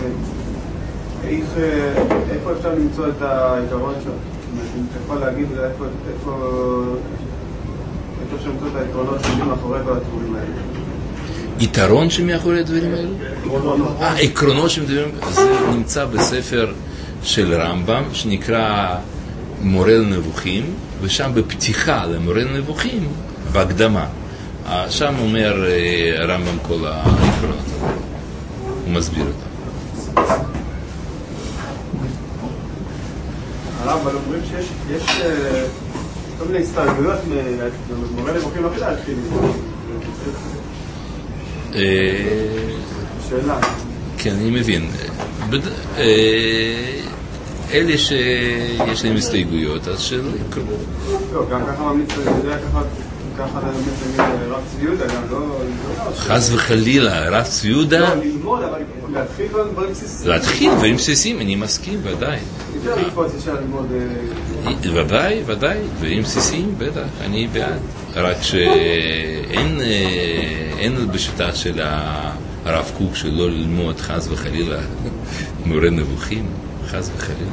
איפה אפשר למצוא את העיקרון שלו? אתה יכול להגיד איפה אפשר למצוא את העקרונות שעומדים מאחורי כל התיאורים האלה? יתרון שמאחורי הדברים האלו? העקרונות שמדברים, זה נמצא בספר של רמב"ם שנקרא מורה לנבוכים, ושם בפתיחה למורה לנבוכים, בהקדמה, שם אומר הרמב"ם כל העקרונות, הוא מסביר אותם. הרב, אבל אומרים שיש כל מיני הסתייגויות ממורה לנבוכים לא כדאי להתחיל שאלה. כן, אני מבין. אלה שיש להם הסתייגויות, אז שלא יקרו. לא, גם ככה ממליץ, ככה ממליץ רב צבי יהודה, גם לא... חס וחלילה, רב צבי יהודה... לא, ללמוד, אבל להתחיל דברים בסיסיים. להתחיל דברים בסיסיים, אני מסכים, ודאי. אפשר לקפוץ ישר ללמוד... ודאי, דברים בסיסיים, בטח, אני בעד. רק שאין בשיטה של הרב קוק שלא ללמוד חס וחלילה מורה נבוכים, חס וחלילה.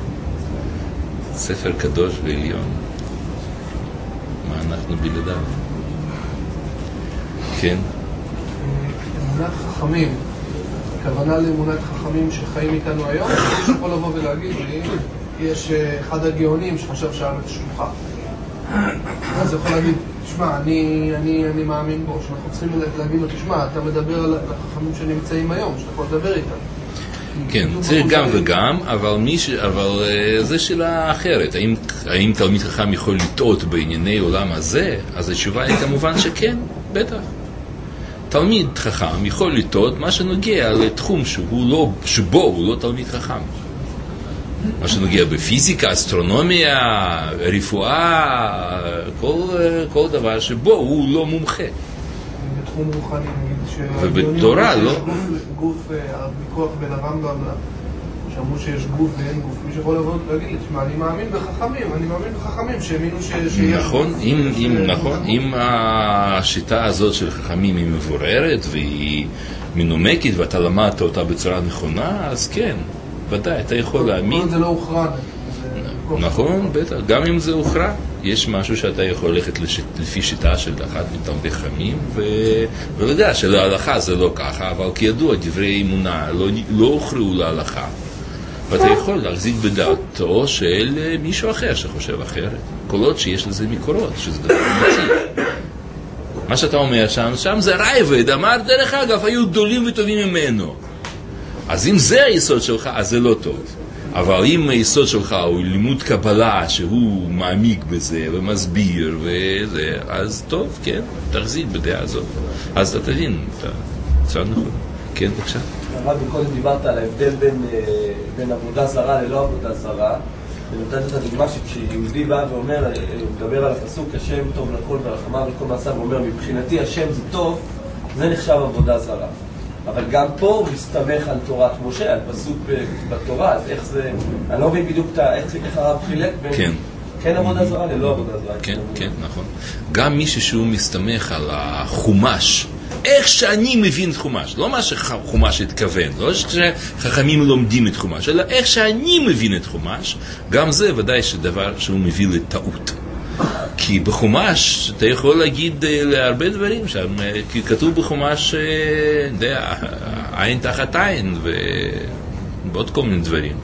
ספר קדוש ועליון. מה אנחנו בלעדיו? כן. אמונת חכמים, הכוונה לאמונת חכמים שחיים איתנו היום, אני יכול לבוא ולהגיד לי, יש אחד הגאונים שחשב שהארץ שלוחה. אז יכול להגיד, תשמע, אני מאמין בו, שאנחנו צריכים להגיד לו, תשמע, אתה מדבר על החכמים שנמצאים היום, שאתה יכול לדבר איתם. כן, צריך גם וגם, אבל זה שאלה אחרת. האם תלמיד חכם יכול לטעות בענייני עולם הזה? אז התשובה היא כמובן שכן, בטח. תלמיד חכם יכול לטעות מה שנוגע לתחום שבו הוא לא תלמיד חכם. מה שנוגע בפיזיקה, אסטרונומיה, רפואה, כל דבר שבו הוא לא מומחה. בתחום רוחני, ובתורה לא. גוף, הוויכוח בין הרמב"ם, שאמרו שיש גוף ואין גוף, מי שיכול לבוא ולהגיד לי, תשמע, אני מאמין בחכמים שהאמינו שיש... נכון, אם השיטה הזאת של חכמים היא מבוררת והיא מנומקת ואתה למדת אותה בצורה נכונה, אז כן, ודאי, אתה יכול להאמין. כל זה לא הוכרע. נכון, בטח, גם אם זה הוכרע, יש משהו שאתה יכול ללכת לפי שיטה של אחת מתלמידי חכמים ולדע שלהלכה זה לא ככה, אבל כידוע דברי אמונה לא הוכרעו להלכה, ואתה יכול להחזיק בדעתו של מישהו אחר שחושב אחרת, כל עוד שיש לזה מקורות, שזה דבר אמיתי. מה שאתה אומר שם זה רייבד, אמר דרך אגב, היו גדולים וטובים ממנו. אז אם זה היסוד שלך, אז זה לא טוב. אבל אם היסוד שלך הוא לימוד קבלה, שהוא מעמיק בזה ומסביר וזה, אז טוב, כן, תחזיק בדעה הזאת. אז אתה תבין, אתה צעד נכון. כן, בבקשה. הרב, קודם דיברת על ההבדל בין עבודה זרה ללא עבודה זרה. ונתת את הדוגמה שכשיהודי בא ואומר, הוא מדבר על הפסוק, השם טוב לכל ורחמיו לכל מעשיו, ואומר, מבחינתי השם זה טוב, זה נחשב עבודה זרה. אבל גם פה הוא מסתמך על תורת משה, על פסוק בתורה, אז איך זה, אני לא מבין בדיוק איך הרב חילק בין כן עבודה זרה ללא עבודה זרה. כן, כן, נכון. גם מישהו שהוא מסתמך על החומש, איך שאני מבין את חומש, לא מה שחומש התכוון, לא שחכמים לומדים את חומש, אלא איך שאני מבין את חומש, גם זה ודאי שדבר שהוא מביא לטעות. כי בחומש אתה יכול להגיד להרבה דברים שם, כי כתוב בחומש עין תחת עין ועוד כל מיני דברים.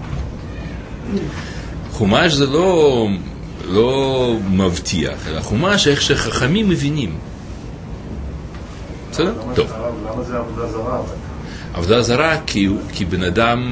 חומש זה לא מבטיח, אלא חומש איך שחכמים מבינים. בסדר? טוב. למה זה עבודה זרה? עבודה זרה כי בן אדם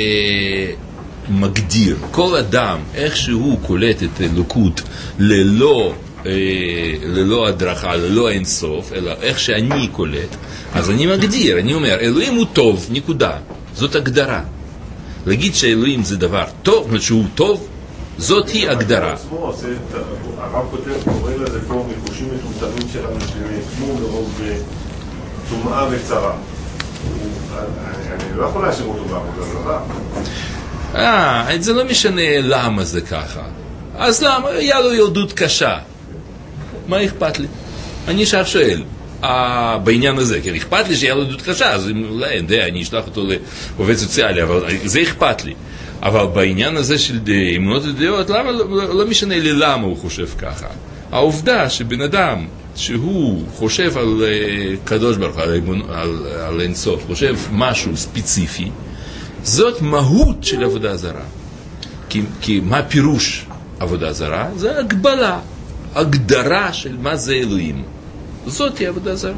מגדיר, כל אדם איך שהוא קולט את אלוקות ללא הדרכה, ללא אינסוף, אלא איך שאני קולט, אז אני מגדיר, אני אומר, אלוהים הוא טוב, נקודה, זאת הגדרה. להגיד שאלוהים זה דבר טוב, שהוא טוב, זאת היא הגדרה. הרב כותב, קורא לזה פה מחושים מטומטמים שלנו שנאטמו מרוב טומאה וצרה. אני לא יכול להשאיר אותו בעבודה זרה. זה לא משנה למה זה ככה. אז למה? היה לו ילדות קשה. מה אכפת לי? אני עכשיו שואל, בעניין הזה, כי אכפת לי שהיה לו ילדות קשה, אז אני אשלח אותו לעובד סוציאלי, אבל זה אכפת לי. אבל בעניין הזה של אמונות ודעות, למה? לא משנה לי למה הוא חושב ככה. העובדה שבן אדם שהוא חושב על קדוש ברוך הוא, על אינסוף, חושב משהו ספציפי, זאת מהות של עבודה זרה. כי מה פירוש עבודה זרה? זה הגבלה, הגדרה של מה זה אלוהים. זאת היא עבודה זרה.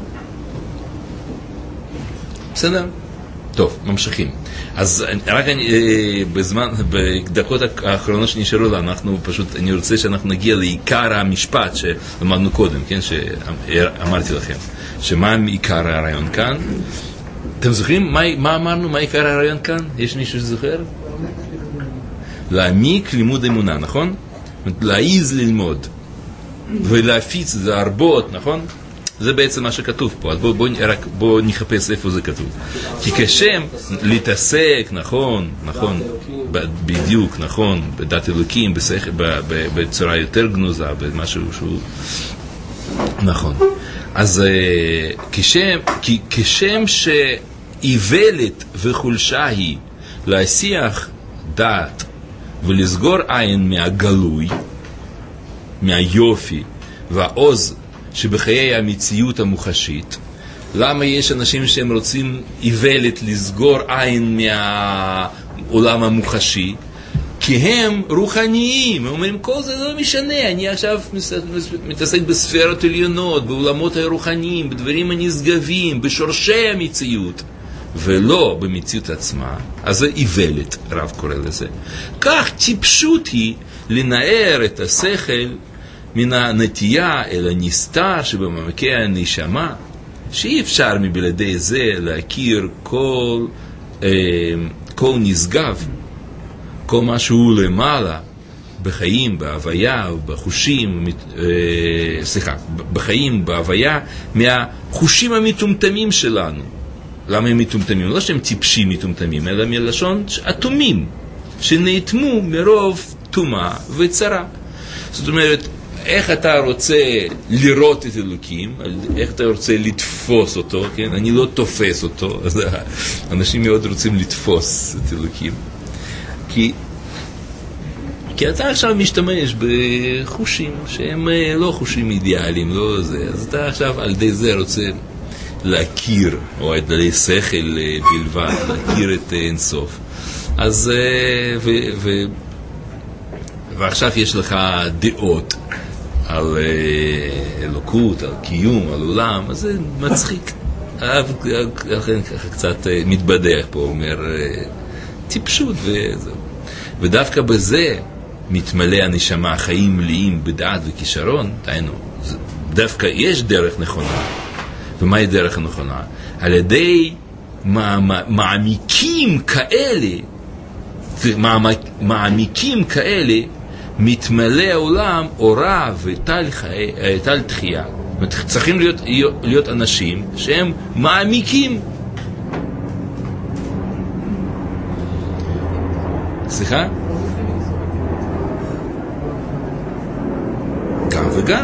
בסדר? טוב, ממשיכים. אז רק בדקות האחרונות שנשארו לה, אני רוצה שאנחנו נגיע לעיקר המשפט שלמדנו קודם, כן? שאמרתי לכם. שמה עיקר הרעיון כאן? אתם זוכרים מה אמרנו? מה עיקר הרעיון כאן? יש מישהו שזוכר? להעמיק לימוד אמונה, נכון? להעיז ללמוד ולהפיץ, להרבות, נכון? זה בעצם מה שכתוב פה. אז בואו נחפש איפה זה כתוב. כי כשם להתעסק, נכון, בדיוק, נכון, בדת אלוקים, בצורה יותר גנוזה, במשהו שהוא נכון. אז כשם שאיוולת וחולשה היא להסיח דעת ולסגור עין מהגלוי, מהיופי והעוז שבחיי המציאות המוחשית. למה יש אנשים שהם רוצים איוולת לסגור עין מהעולם המוחשי? כי הם רוחניים, הם אומרים, כל זה לא משנה, אני עכשיו מתעסק בספירות עליונות, בעולמות הרוחניים, בדברים הנשגבים, בשורשי המציאות, ולא במציאות עצמה. אז זה איוולת, רב קורא לזה. כך טיפשות היא לנער את השכל מן הנטייה אל הנסתר שבמעמקי הנשמה, שאי אפשר מבלעדי זה להכיר כל נשגב, כל מה שהוא למעלה בחיים, בהוויה ובחושים, בחיים, בהוויה, מהחושים המטומטמים שלנו. למה הם מטומטמים? לא שהם טיפשים מטומטמים, אלא מלשון אטומים, שנאטמו מרוב טומאה וצרה. זאת אומרת, איך אתה רוצה לראות את אלוקים, איך אתה רוצה לתפוס אותו, כן? אני לא תופס אותו, אז אנשים מאוד רוצים לתפוס את אלוקים. כי אתה עכשיו משתמש בחושים שהם לא חושים אידיאליים, לא זה. אז אתה עכשיו על ידי זה רוצה להכיר, או על ידי שכל בלבד, להכיר את אינסוף. אז, ועכשיו יש לך דעות. על אלוקות, על קיום, על עולם, אז זה מצחיק. לכן ככה קצת מתבדח פה, אומר טיפשות וזהו. ודווקא בזה מתמלא הנשמה, חיים מלאים בדעת וכישרון, דיינו, דווקא יש דרך נכונה. ומהי דרך הנכונה? על ידי מעמיקים כאלה, מתמלא העולם אורה וטל תחייה. צריכים להיות אנשים שהם מעמיקים. סליחה? גם וגם.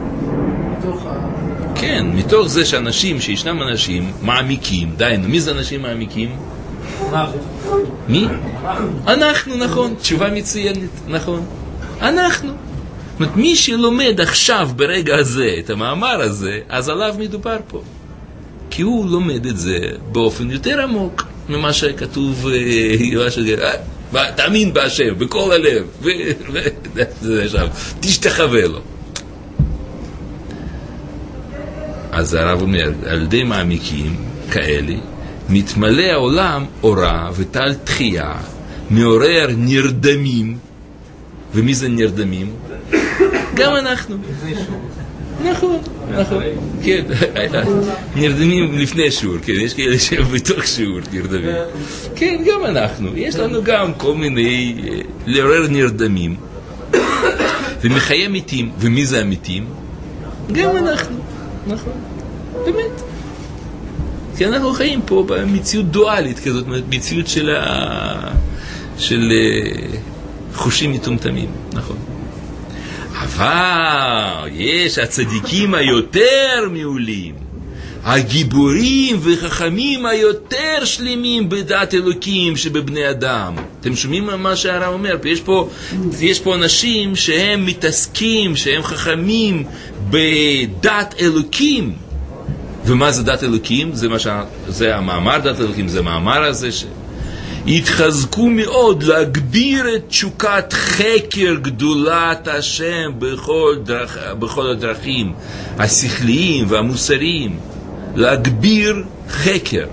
כן, מתוך זה שאנשים, שישנם אנשים מעמיקים, דיינו, מי זה אנשים מעמיקים? מי? אנחנו, נכון, תשובה מצוינת, נכון. אנחנו. זאת אומרת, מי שלומד עכשיו ברגע הזה את המאמר הזה, אז עליו מדובר פה. כי הוא לומד את זה באופן יותר עמוק ממה שכתוב, תאמין בהשם, בכל הלב, תשתחווה לו. אז הרב אומר, על ידי מעמיקים כאלה, מתמלא העולם אורה וטל תחייה, מעורר נרדמים. ומי זה נרדמים? גם אנחנו. נכון, נכון. כן, נרדמים לפני שיעור, כן, יש כאלה שהם בתוך שיעור נרדמים. כן, גם אנחנו. יש לנו גם כל מיני לעורר נרדמים. ומחיי מתים. ומי זה המתים? גם אנחנו. נכון, באמת. כי אנחנו חיים פה במציאות דואלית כזאת, מציאות של חושים מטומטמים, נכון. אבל יש הצדיקים היותר מעולים, הגיבורים וחכמים היותר שלמים בדעת אלוקים שבבני אדם. אתם שומעים מה שהרב אומר? יש פה אנשים שהם מתעסקים, שהם חכמים בדעת אלוקים. ומה זה דעת אלוקים? זה המאמר דעת אלוקים, זה המאמר הזה התחזקו מאוד להגביר את תשוקת חקר גדולת השם בכל הדרכים השכליים והמוסריים. להגביר חקר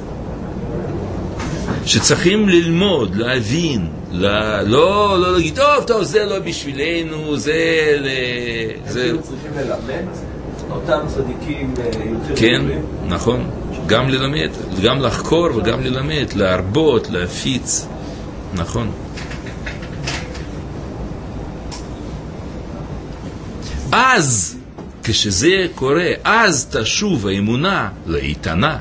שצריכים ללמוד, להבין, לא להגיד טוב זה לא בשבילנו, זה צריכים ללמד אותם צדיקים יותר. כן, נכון, גם ללמד, גם לחקור וגם ללמד, להרבות, להפיץ, נכון. אז כשזה קורה, אז תשוב האמונה לאיתנה.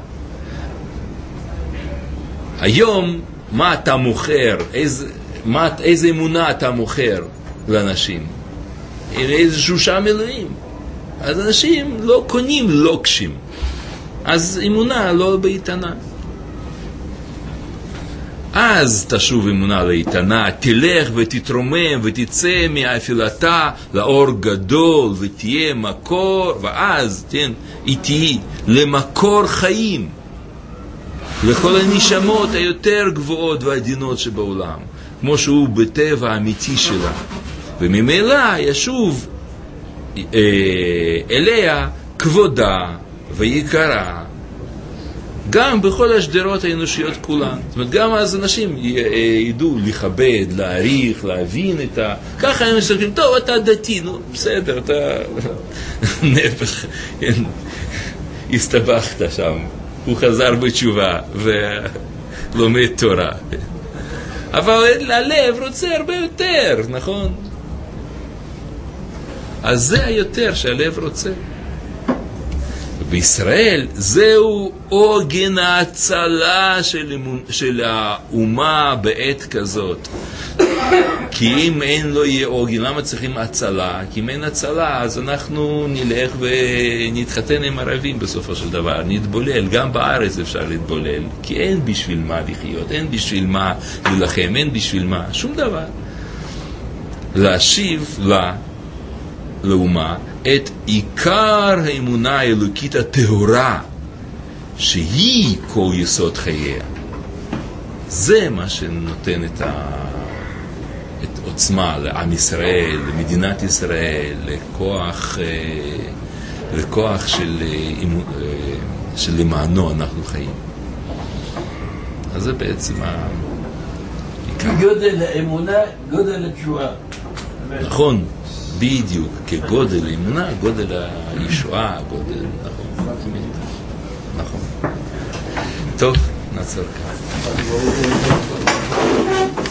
היום מה אתה מוכר, איזה אמונה אתה מוכר לאנשים? איזשהו שם אלוהים. אז אנשים לא קונים לוקשים, אז אמונה לא באיתנה. אז תשוב אמונה לאיתנה, תלך ותתרומם ותצא מאפלתה לאור גדול ותהיה מקור, ואז היא תהיה למקור חיים לכל הנשמות היותר גבוהות ועדינות שבעולם, כמו שהוא בטבע האמיתי שלה, וממילא ישוב אליה כבודה ויקרה גם בכל השדרות האנושיות כולן. זאת אומרת, גם אז אנשים ידעו לכבד, להעריך, להבין את ככה הם מסתכלים, טוב, אתה דתי, נו, בסדר, אתה נפח, הסתבכת שם, הוא חזר בתשובה ולומד תורה. אבל הלב רוצה הרבה יותר, נכון? אז זה היותר שהלב רוצה. בישראל זהו עוגן ההצלה של האומה בעת כזאת. כי אם אין לו יהיה עוגן, למה צריכים הצלה? כי אם אין הצלה, אז אנחנו נלך ונתחתן עם ערבים בסופו של דבר, נתבולל. גם בארץ אפשר להתבולל, כי אין בשביל מה לחיות, אין בשביל מה ללחם, אין בשביל מה, שום דבר. להשיב לאומה את עיקר האמונה האלוקית הטהורה, שהיא כל יסוד חייה. זה מה שנותן את עוצמה לעם ישראל, למדינת ישראל, לכוח של למענו אנחנו חיים. אז זה בעצם גודל האמונה, גודל התשועה. נכון, בדיוק, כגודל האמונה, גודל הישועה, גודל, נכון. טוב, נעצור כאן.